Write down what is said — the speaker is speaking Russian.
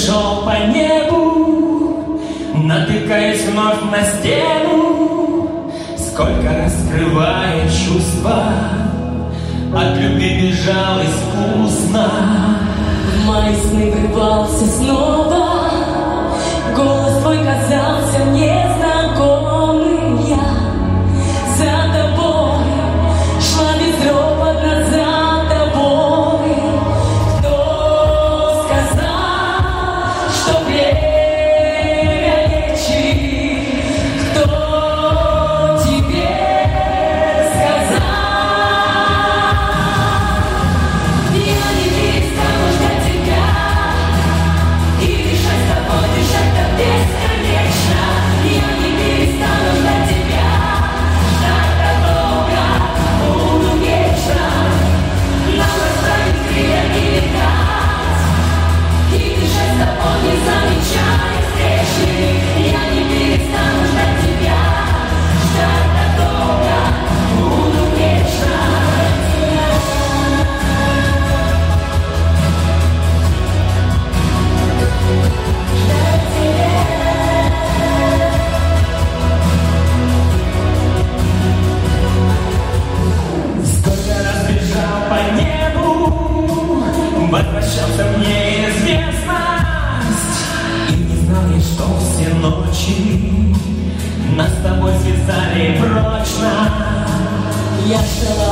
шел по небу, натыкаясь вновь на стену. Сколько раскрывает чувства, от любви бежал искусно. В мои сны врывался снова, голос твой казался мне знакомым. Я за тобой шла безропотно за тобой. Кто сказал, что время лечит? Кто тебе сказал? Я не перестану ждать тебя и дышать с тобой, дышать так бесконечно. Я не перестану ждать тебя, ждать так долго, буду вечно. Нам расправить крылья и летать, и дышать с тобой, не замечая встречи. Я не перестану ждать тебя, ждать так долго, буду вечно. Сколько раз бежал по небу, возвращался в неизвестность, и не знал я, что все ночи нас с тобой связали прочно. Я ждала